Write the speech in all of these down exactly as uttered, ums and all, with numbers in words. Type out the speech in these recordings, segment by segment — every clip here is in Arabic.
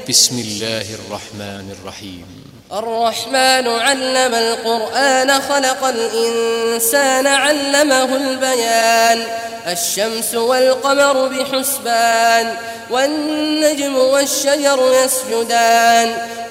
بسم الله الرحمن الرحيم. الرحمن علم القرآن خلق الإنسان علمه البيان. الشمس والقمر بحسبان والنجم والشجر يسجدان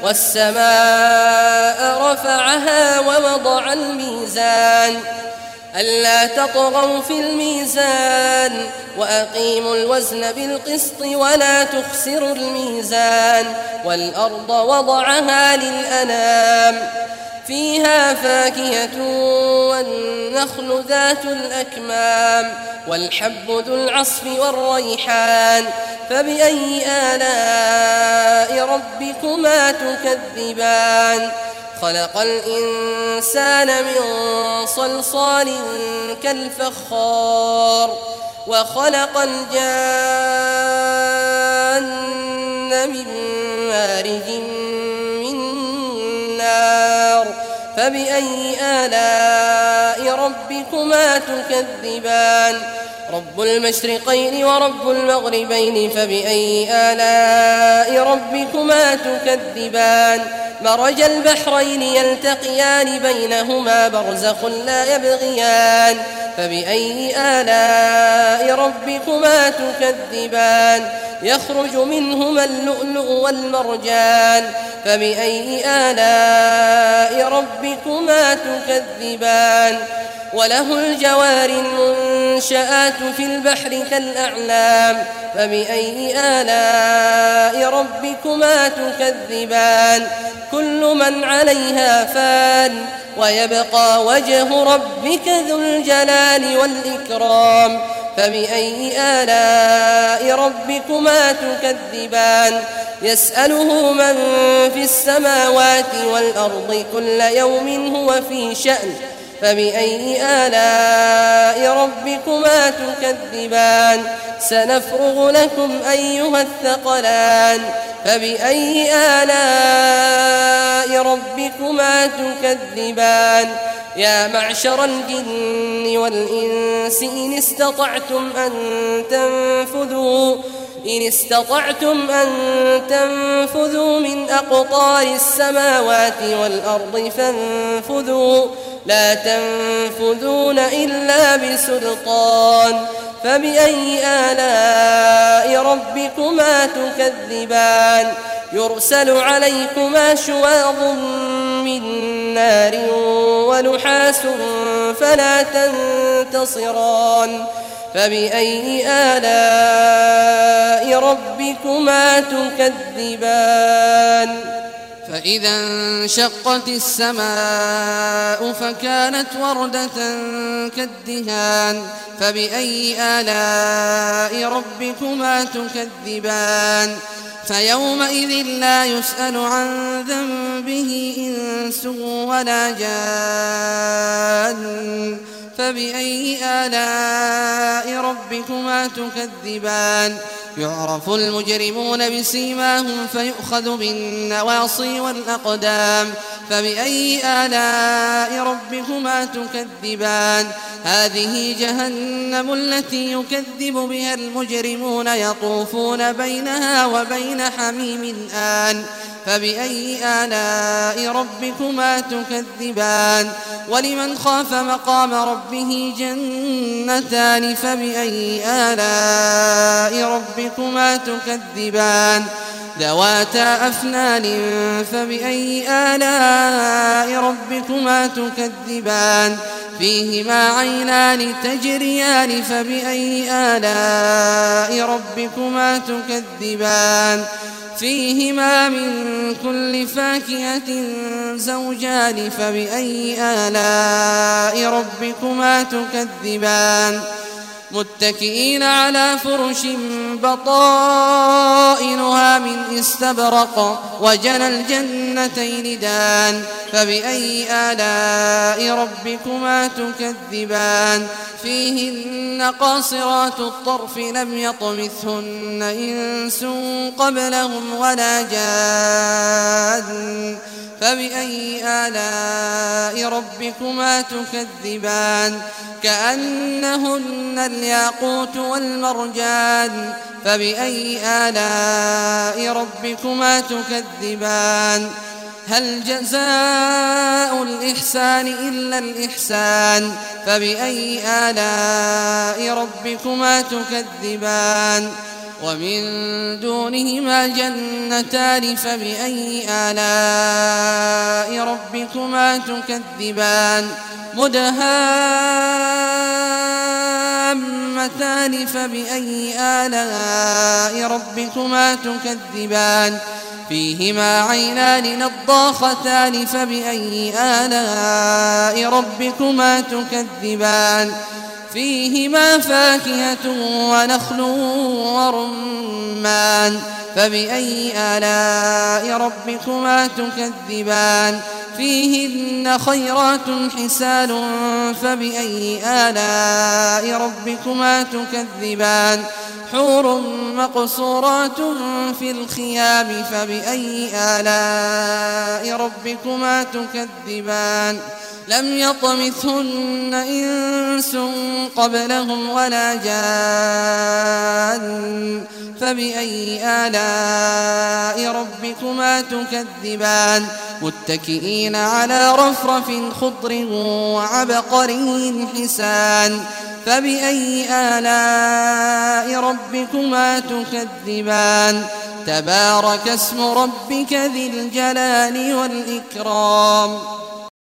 والسماء رفعها ووضع الميزان ألا تطغوا في الميزان وأقيموا الوزن بالقسط ولا تخسروا الميزان والأرض وضعها للأنام فيها فاكهة والنخل ذات الأكمام والحب ذو العصف والريحان فبأي آلاء ربكما تكذبان خلق الإنسان من صلصال كالفخار وخلق الجان من مارج من نار فبأي آلاء ربكما تكذبان رب المشرقين ورب المغربين فبأي آلاء ربكما تكذبان مرج البحرين يلتقيان بينهما برزخ لا يبغيان فبأي آلاء ربكما تكذبان يخرج منهما اللؤلؤ والمرجان فبأي آلاء ربكما تكذبان وله الجوار المنشآت في البحر كالأعلام فبأي آلاء ربكما تكذبان كل من عليها فان ويبقى وجه ربك ذو الجلال والإكرام فبأي آلاء ربكما تكذبان يسأله من في السماوات والأرض كل يوم هو في شأن فبأي آلاء ربكما تكذبان سنفرغ لكم أيها الثقلان فبأي آلاء ربكما تكذبان يا معشر الجن والإنس إن استطعتم أن تنفذوا إن استطعتم أن تنفذوا من أقطار السماوات والأرض فانفذوا لا تنفذون إلا بسلطان فبأي آلاء ربكما تكذبان يرسل عليكما شواظ من نار ونحاس فلا تنتصران فبأي آلاء ربكما تكذبان فإذا انشقت السماء فكانت وردة كالدهان فبأي آلاء ربكما تكذبان فيومئذ لا يسأل عن ذنبه إنس ولا جان فبأي آلاء ربكما تكذبان يعرف المجرمون بسيماهم فيؤخذ بالنواصي والأقدام فبأي آلاء ربكما تكذبان هذه جهنم التي يكذب بها المجرمون يطوفون بينها وبين حميم آن فبأي آلاء ربكما تكذبان ولمن خاف مقام ربه جنتان فبأي آلاء ربكما تكذبان ذواتا أفنان فبأي آلاء ربكما تكذبان فيهما عينان تجريان فبأي آلاء ربكما تكذبان فيهما من كل فاكهة زوجان فبأي آلاء ربكما تكذبان متكئين على فرش بطائنها من استبرق وجنى الجنتين دان فبأي آلاء ربكما تكذبان فيهن قاصرات الطرف لم يطمثهن إنس قبلهم ولا جان فبأي آلاء ربكما تكذبان كأنهن الياقوت والمرجان فبأي آلاء ربكما تكذبان هل جزاء الإحسان إلا الإحسان فبأي آلاء ربكما تكذبان ومن دونهما جنتان فبأي آلاء ربكما تكذبان مدهامتان فبأي آلاء ربكما تكذبان فيهما عينان نضاختان فبأي آلاء ربكما تكذبان فيهما فاكهة ونخل ورمان فبأي آلاء ربكما تكذبان فيهن خيرات حسان فبأي آلاء ربكما تكذبان حور مقصورات في الخيام فبأي آلاء ربكما تكذبان لم يطمثهن إنس قبلهم ولا جان فبأي آلاء ربكما تكذبان متكئين على رفرف خضر وعبقري حسان فبأي آلاء ربكما تكذبان تبارك اسم ربك ذي الجلال والإكرام